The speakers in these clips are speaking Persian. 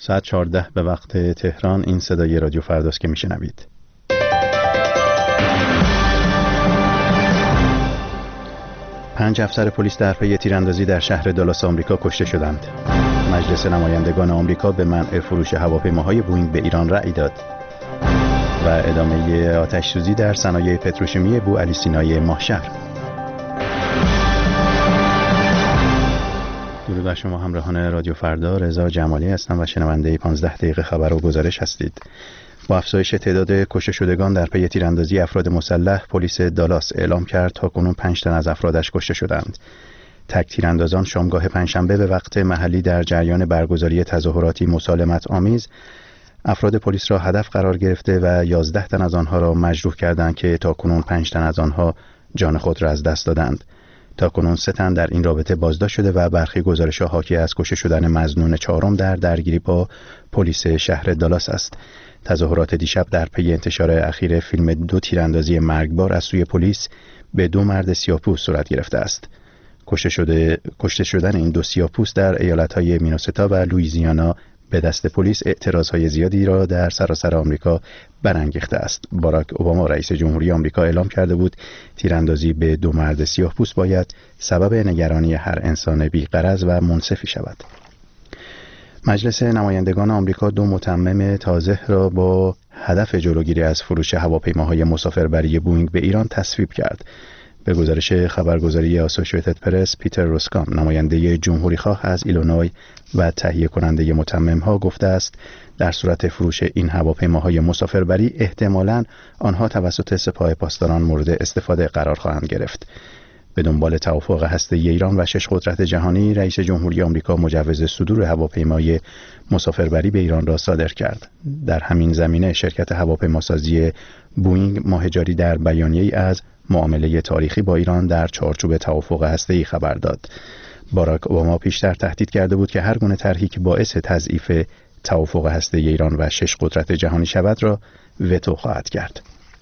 ساعت 14 به وقت تهران. این صدای رادیو فرداست که میشنوید. پنج افسر پلیس در پی تیراندازی در شهر دالاس آمریکا کشته شدند. مجلس نمایندگان آمریکا به منع فروش هواپیماهای بوئینگ به ایران رأی داد. و ادامه آتش‌سوزی در صنایع پتروشیمی بوعلی سینای ماهشهر. درود بر شما همراهان رادیو فردا، رضا جمالی هستم و شنونده 15 دقیقه خبر و گزارش هستید. با افزایش تعداد کشته شدگان در پی تیراندازی افراد مسلح، پلیس دالاس اعلام کرد تاکنون 5 تن از افرادش کشته شدند. تک تیراندازان شامگاه پنجشنبه به وقت محلی در جریان برگزاری تظاهراتی مسالمت آمیز افراد پلیس را هدف قرار گرفته و 11 تن از آنها را مجروح کردند که تاکنون 5 تن از آنها جان خود را از دست دادند. تاکنون 3 تن در این رابطه بازداشت شده و برخی گزارش‌ها حاکی از کشته شدن مظنون چهارم در درگیری با پلیس شهر دالاس است. تظاهرات دیشب در پی انتشار اخیر فیلم 2 تیراندازی مرگبار از سوی پلیس به 2 مرد سیاه‌پوست صورت گرفته است. کشته شدن این 2 سیاه‌پوست در ایالت‌های مینوسوتا و لوئیزیانا به دست پلیس اعتراضهای زیادی را در سراسر آمریکا برانگیخته است. باراک اوباما رئیس جمهوری آمریکا اعلام کرده بود تیراندازی به 2 مرد سیاه‌پوست باید سبب نگرانی هر انسان بی‌غرض و منصفی شود. مجلس نمایندگان آمریکا 2 متمم تازه را با هدف جلوگیری از فروش هواپیماهای مسافربری بوئینگ به ایران تصویب کرد. به گزارش خبرگزاری آسوشییتد پرس، پیتر روسکام، نماینده جمهوری‌خواه از ایلینوی و تهیه کننده متمم‌ها گفته است در صورت فروش این هواپیماهای مسافربری احتمالاً آنها توسط سپاه پاسداران مورد استفاده قرار خواهند گرفت. به دنبال توافق هسته‌ای ایران و 6 قدرت جهانی، رئیس جمهوری آمریکا مجوز صدور هواپیمای مسافربری به ایران را صادر کرد. در همین زمینه شرکت هواپیماسازی بوئینگ ماه جاری در بیانیه‌ای از معامله تاریخی با ایران در چارچوب توافق هسته‌ای خبر داد. باراک اوباما پیشتر تهدید کرده بود که هر گونه طرحی که باعث تضعیف توافق هسته‌ای ایران و 6 قدرت جهانی شود را وتو خواهد کرد.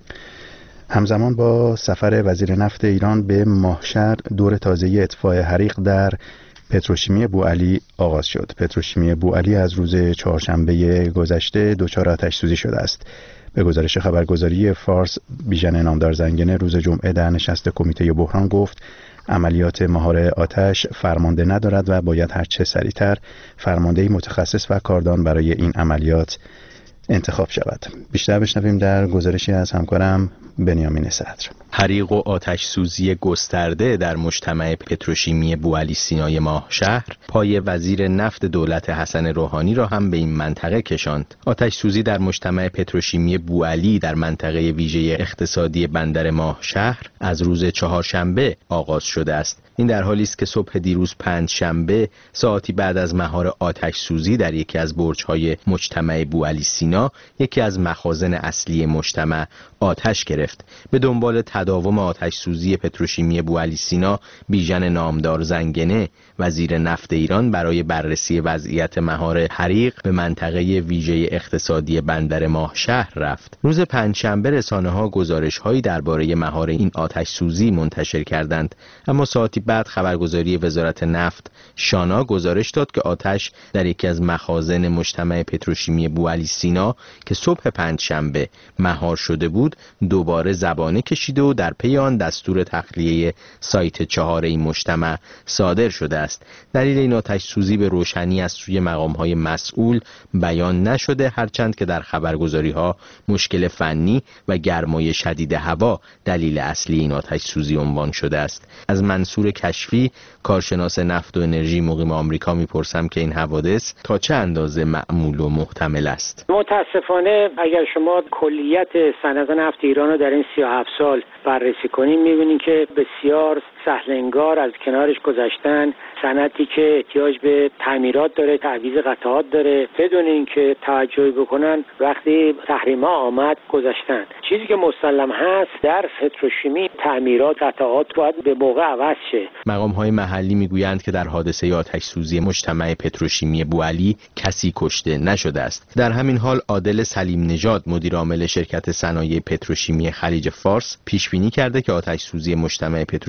همزمان با سفر وزیر نفت ایران به ماهشهر، دور تازه اطفاء حریق در پتروشیمی بوعلی آغاز شد. پتروشیمی بوعلی از روز چهارشنبه گذشته دچار آتش‌سوزی شده است. به گزارش خبرگزاری فارس، بیژن نامدار زنگنه روز جمعه در نشست کمیته بحران گفت عملیات مهار آتش فرمانده ندارد و باید هرچه سریعتر فرماندهی متخصص و کاردان برای این عملیات انتخاب شود. بیشتر بشنویم در گزارشی از همکارم بنیامین صدر. حریق و آتش سوزی گسترده در مجتمع پتروشیمی بوعلی سینای ماهشهر پای وزیر نفت دولت حسن روحانی را هم به این منطقه کشاند. آتش سوزی در مجتمع پتروشیمی بوعلی در منطقه ویژه اقتصادی بندر ماهشهر از روز چهارشنبه آغاز شده است. این در حالی است که صبح دیروز پنجشنبه ساعتی بعد از مهار آتش سوزی در یکی از برج‌های مجتمع بوعلی سینا، یکی از مخازن اصلی مجتمع، آتش گرفت. به دنبال تداوم آتش سوزی پتروشیمی بوعلی سینا، بیژن نامدار زنگنه وزیر نفت ایران برای بررسی وضعیت مهار حریق به منطقه ویژه اقتصادی بندر ماهشهر رفت. روز پنجشنبه رسانه‌ها گزارش‌هایی درباره مهار این آتش سوزی منتشر کردند، اما ساعتی بعد خبرگزاری وزارت نفت شانا گزارش داد که آتش در یکی از مخازن مجتمع پتروشیمی بوعلی سینا که صبح پنجشنبه مهار شده بود دوباره زبانه کشیده و در پی آن دستور تخلیه سایت 4 این مجتمع صادر شده است. دلیل این آتش سوزی به روشنی از سوی مقام‌های مسئول بیان نشده، هرچند که در خبرگزاری‌ها مشکل فنی و گرمای شدید هوا دلیل اصلی این آتش سوزی عنوان شده است. از منصور کشفی، کارشناس نفت و انرژی مقیم آمریکا میپرسم که این حوادث تا چه اندازه معمول و محتمل است؟ متاسفانه اگر شما کلیت صنعت نفت ایران رو در این 37 سال بررسی کنیم می‌بینید که بسیار سهل انگار از کنارش گذشتن، صنعتی که احتیاج به تعمیرات داره، تعویض قطعات داره، بدون اینکه توجهی بکنن وقتی تحریما آمد گذشتن. چیزی که مسلم هست در پتروشیمی تعمیرات قطعات باید به موقع عوض شه. مقام‌های محلی میگویند که در حادثه آتش سوزی مجتمع پتروشیمی بوعلی کسی کشته نشده است. در همین حال عادل سلیم نژاد، مدیر عامل شرکت صنایع پتروشیمی خلیج فارس، پیش بینی کرده که آتش سوزی مجتمع پتروشیمی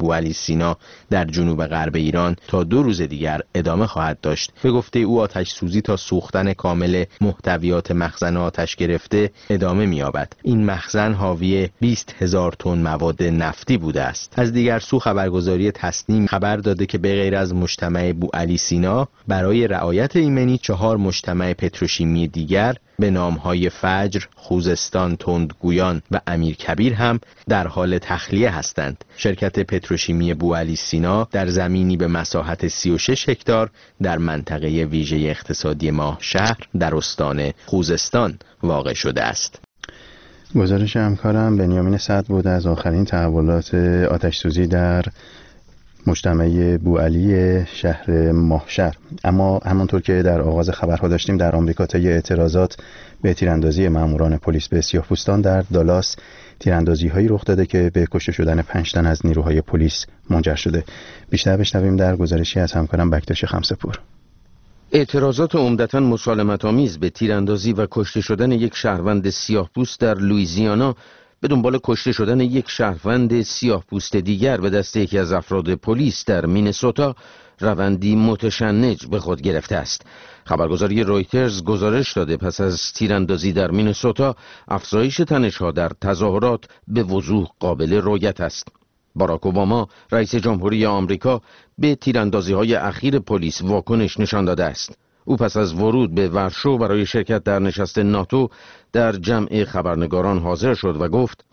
بوعلی سینا در جنوب غرب ایران تا 2 روز دیگر ادامه خواهد داشت. به گفته او آتش سوزی تا سوختن کامل محتویات مخزن آتش گرفته ادامه می‌یابد. این مخزن حاوی 20,000 تن مواد نفتی بوده است. از دیگر سو خبرگزاری تسنیم خبر داده که به غیر از مجتمع بوعلی سینا برای رعایت ایمنی 4 مجتمع پتروشیمی دیگر به نام‌های فجر، خوزستان، تندگویان و امیرکبیر هم در حال تخلیه هستند. شرکت پتروشیمی بوعلی سینا در زمینی به مساحت 36 هکتار در منطقه ویژه اقتصادی ماهشهر در استان خوزستان واقع شده است. گزارش همکارم بنیامین سعد بود از آخرین تحولات آتش سوزی در مجتمع بوعلی شهر ماهشهر. اما همانطور که در آغاز خبرها داشتیم، در آمریکا طی اعتراضات به تیراندازی ماموران پلیس به سیاه‌پوستان در دالاس تیراندازی‌هایی رخ داده که به کشته شدن 5 تن از نیروهای پلیس منجر شده. بیشتر بشنویم در گزارشی از همکارم بکتاش خمسه‌پور. اعتراضات عمدتاً مسالمت‌آمیز به تیراندازی و کشته شدن یک شهروند سیاه‌پوست در لوئیزیانا به دنبال کشته شدن یک شهروند سیاه‌پوست دیگر به دست یکی از افراد پلیس در مینسوتا روندی متشنج به خود گرفته است. خبرگزاری رویترز گزارش داده پس از تیراندازی در مینسوتا افزایش تنش‌ها در تظاهرات به وضوح قابل رؤیت است. باراک اوباما رئیس جمهوری آمریکا به تیراندازی‌های اخیر پلیس واکنش نشان داده است. او پس از ورود به ورشو برای شرکت در نشست ناتو در جمع خبرنگاران حاضر شد و گفت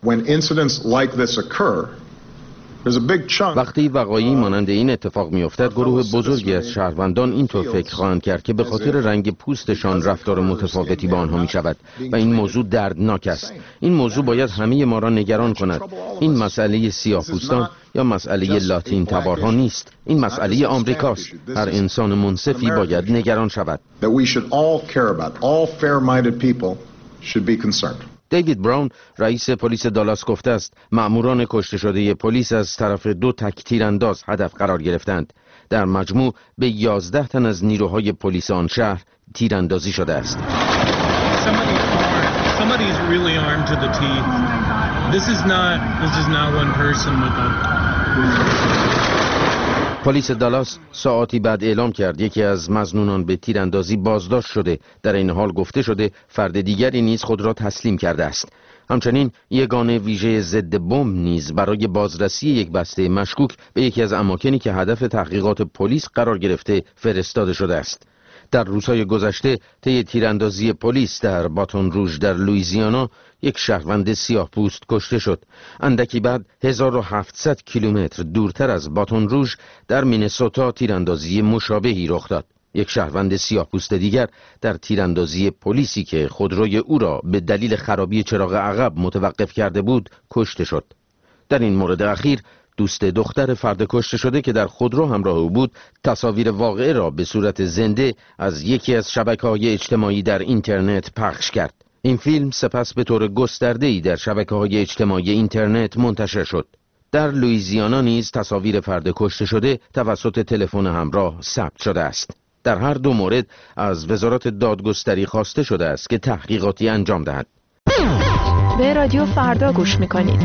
وقتی وقایعی مانند این اتفاق می‌افتد، گروه بزرگی از شهروندان اینطور فکر خواهند کرد که به خاطر رنگ پوستشان رفتار متفاوتی با آنها می‌شود و این موضوع دردناک است. این موضوع باید همه ما را نگران کند. این مسئله سیاه‌پوستان یا مسئله لاتین تبارها نیست. این مسئله آمریکاست. هر انسان منصفی باید نگران شود. دیوید براون رئیس پلیس دالاس گفته است مأموران کشته شده پلیس از طرف 2 تک تیرانداز هدف قرار گرفتند. در مجموع به 11 تن از نیروهای پلیس آن شهر تیراندازی شده است. پلیس دالاس ساعاتی بعد اعلام کرد یکی از مظنونان به تیراندازی بازداشت شده. در این حال گفته شده فرد دیگری نیز خود را تسلیم کرده است. همچنین یگان ویژه ضد بمب نیز برای بازرسی یک بسته مشکوک به یکی از اماکنی که هدف تحقیقات پلیس قرار گرفته فرستاده شده است. در روزهای گذشته طی تیراندازی پلیس در باتون روژ در لوئیزیانا یک شهروند سیاه‌پوست کشته شد. اندکی بعد 1700 کیلومتر دورتر از باتون روژ در مینسوتا تیراندازی مشابهی رخ داد. یک شهروند سیاه‌پوست دیگر در تیراندازی پلیسی که خودروی او را به دلیل خرابی چراغ عقب متوقف کرده بود کشته شد. در این مورد اخیر دوست دختر فرد کشته شده که در خودرو همراه او بود تصاویر واقعه را به صورت زنده از یکی از شبکه‌های اجتماعی در اینترنت پخش کرد. این فیلم سپس به طور گسترده‌ای در شبکه‌های اجتماعی اینترنت منتشر شد. در لوئیزیانا نیز تصاویر فرد کشته شده توسط تلفن همراه ثبت شده است. در هر 2 مورد از وزارت دادگستری خواسته شده است که تحقیقاتی انجام دهد. به رادیو فردا گوش می‌کنید.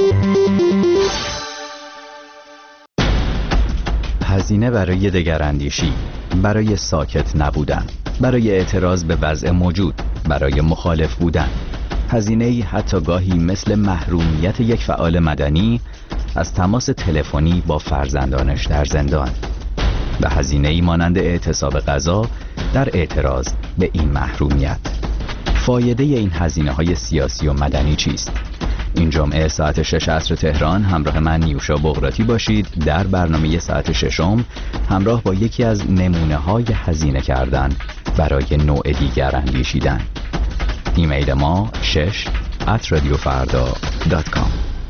هزینه برای دگراندیشی، برای ساکت نبودن، برای اعتراض به وضع موجود، برای مخالف بودن. هزینه‌ای حتی گاهی مثل محرومیت یک فعال مدنی از تماس تلفنی با فرزندانش در زندان. و هزینه‌ای مانند اعتصاب غذا در اعتراض به این محرومیت. فایده این هزینه‌های سیاسی و مدنی چیست؟ این جمعه ساعت 6 عصر تهران همراه من نیوشا بغراتی باشید در برنامه ساعت 6 همراه با یکی از نمونه‌های هزینه کردن برای نوع دیگر اندیشیدن. ایمیل ما 6@radiofarda.com.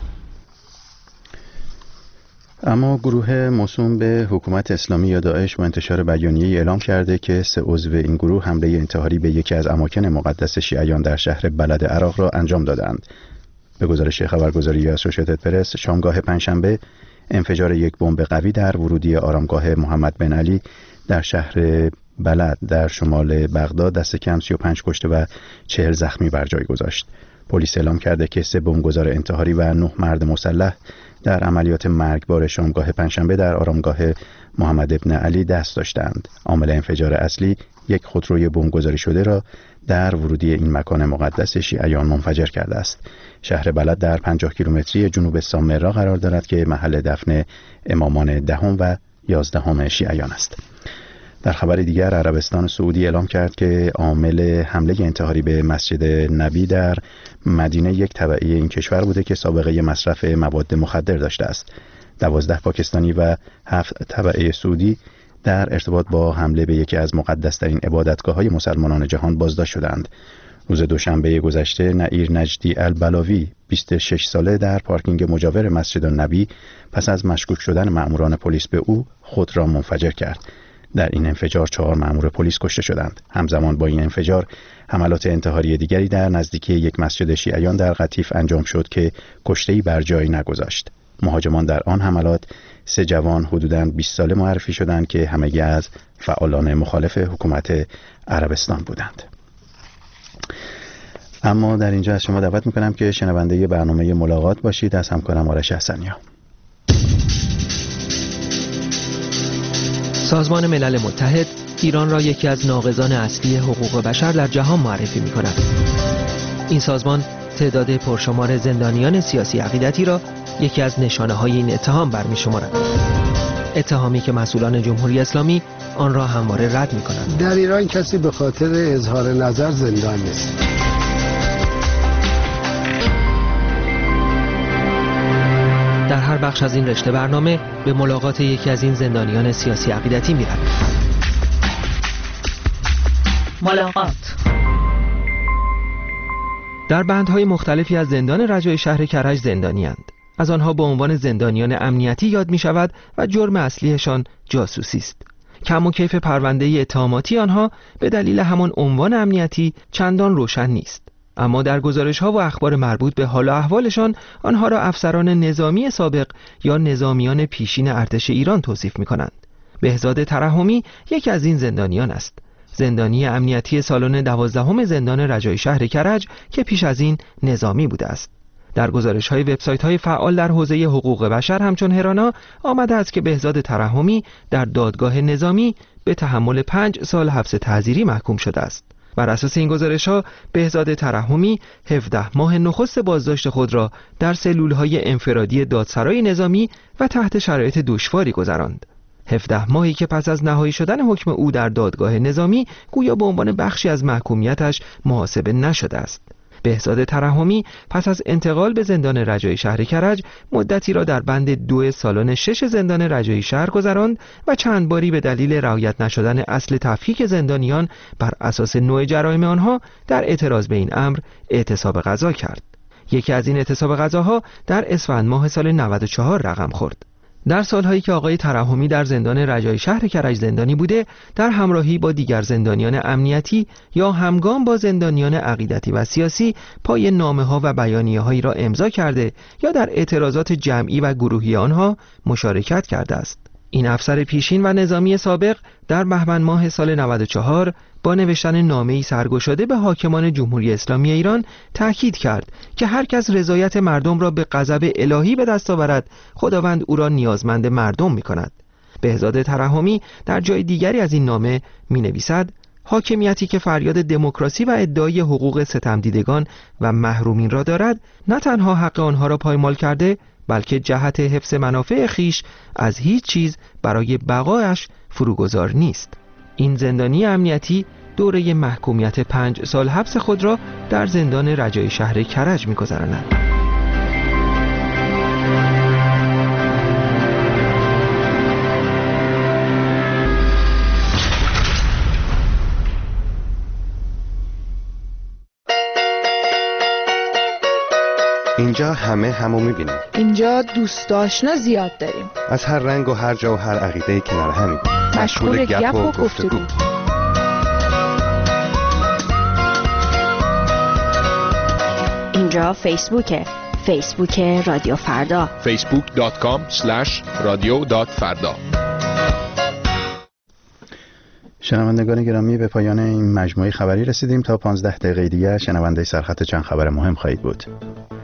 اما گروه موسوم به حکومت اسلامی یا داعش با انتشار بیانیه‌ای اعلام کرده که 3 عضو این گروه حمله انتحاری به یکی از اماکن مقدس شیعیان در شهر بلد عراق را انجام دادند. به گزارش خبرگزاری اسوشیتد پرس، شامگاه پنجشنبه انفجار یک بمب قوی در ورودی آرامگاه محمد بن علی در شهر بلد در شمال بغداد دست کم 35 کشته و 40 زخمی بر جای گذاشت. پلیس اعلام کرده که 3 بمبگذار انتحاری و 9 مرد مسلح در عملیات مرگبار شامگاه پنجشنبه در آرامگاه محمد ابن علی دست داشتند. عامل انفجار اصلی یک خودروی بمبگذاری شده را در ورودی این مکان مقدس شیعیان منفجر کرده است. شهر بلد در 50 کیلومتری جنوب سامرا قرار دارد که محل دفن امامان 10 و 11 شیعیان است. در خبر دیگر عربستان سعودی اعلام کرد که عامل حمله انتحاری به مسجد نبی در مدینه یک تبعی این کشور بوده که سابقه مصرف مواد مخدر داشته است. 12 پاکستانی و 7 تبعی سعودی در ارتباط با حمله به یکی از مقدس‌ترین عبادتگاه‌های مسلمانان جهان بازداشت شدند. روز دوشنبه گذشته نعیر نجدی البلاوی 26 ساله در پارکینگ مجاور مسجد النبی پس از مشکوک شدن مأموران پلیس به او خود را منفجر کرد. در این انفجار 4 مأمور پلیس کشته شدند. همزمان با این انفجار حملات انتحاری دیگری در نزدیکی یک مسجد شیعیان در قطیف انجام شد که کشته‌ای بر جای نگذاشت. مهاجمان در آن حملات 3 جوان حدوداً 20 ساله معرفی شدند که همگی از فعالان مخالف حکومت عربستان بودند. اما در اینجا از شما دعوت می‌کنم که شنونده برنامه ملاقات باشید از همکارم آرش حسنیا. سازمان ملل متحد ایران را یکی از ناقضان اصلی حقوق بشر در جهان معرفی می‌کند. این سازمان تعداد پرشمار زندانیان سیاسی عقیدتی را یکی از نشانه‌های این اتهام برمی‌شمارد. اتهامی که مسئولان جمهوری اسلامی آن را همواره رد می‌کنند. در ایران کسی به خاطر اظهار نظر زندان نیست. در هر بخش از این رشته برنامه به ملاقات یکی از این زندانیان سیاسی عقیدتی می‌رویم. ملاقات در بندهای مختلفی از زندان رجای شهر کرج زندانی‌اند. از آنها به عنوان زندانیان امنیتی یاد می شود و جرم اصلیشان جاسوسی است. کم و کیف پرونده اتهاماتی آنها به دلیل همان عنوان امنیتی چندان روشن نیست. اما در گزارش‌ها و اخبار مربوط به حال و احوالشان آنها را افسران نظامی سابق یا نظامیان پیشین ارتش ایران توصیف می‌کنند. بهزاد ترحمی یکی از این زندانیان است. زندانی امنیتی سالن 12 زندان رجای شهر کرج که پیش از این نظامی بوده است. در گزارش‌های وبسایت‌های فعال در حوزه حقوق بشر همچون هرانا آمده است که بهزاد ترحمی در دادگاه نظامی به تحمل 5 سال حبس تعزیری محکوم شده است. بر اساس این گزارش‌ها بهزاد ترحمی 17 ماه نخست بازداشت خود را در سلول‌های انفرادی دادسرای نظامی و تحت شرایط دشواری گذراند. 17 ماهی که پس از نهایی شدن حکم او در دادگاه نظامی گویا به عنوان بخشی از محکومیتش محاسبه نشده است. بهزاد ترحمی پس از انتقال به زندان رجای شهر کرج مدتی را در بند 2 سالن 6 زندان رجای شهر گذراند و چند باری به دلیل رعایت نشدن اصل تفکیک زندانیان بر اساس نوع جرایم آنها در اعتراض به این امر اعتصاب غذا کرد. یکی از این اعتصاب غذاها در اسفند ماه سال 94 رقم خورد. در سالهایی که آقای ترحمی در زندان رجای شهر کرج زندانی بوده، در همراهی با دیگر زندانیان امنیتی یا همگام با زندانیان عقیدتی و سیاسی پای نامه‌ها و بیانیه‌هایی را امضا کرده یا در اعتراضات جمعی و گروهی آنها مشارکت کرده است. این افسر پیشین و نظامی سابق در بهمن ماه سال 94 با نوشتن نامه‌ای سرگشاده به حاکمان جمهوری اسلامی ایران تأکید کرد که هر کس رضایت مردم را به غضب الهی به دست آورد، خداوند او را نیازمند مردم می‌کند. بهزاد ترحمی در جای دیگری از این نامه می‌نویسد: حاکمیتی که فریاد دموکراسی و ادعای حقوق ستمدیدگان و محرومین را دارد، نه تنها حق آنها را پایمال کرده، بلکه جهت حفظ منافع خیش از هیچ چیز برای بقایش فروگذار نیست. این زندانی امنیتی دوره محکومیت 5 سال حبس خود را در زندان رجای شهر کرج می‌گذراند. اینجا همه همو می‌بینیم. اینجا دوست آشنا زیاد داریم. از هر رنگ و هر جا و هر عقیده‌ای کنار همیم. مشغول گپ و گفتگو. اینجا فیسبوک رادیو فردا. facebook.com/radio.farda. شنوندگان گرامی، به پایان این مجموعه خبری رسیدیم. تا 15 دقیقه دیگر شنونده سرخط چند خبر مهم خواهید بود.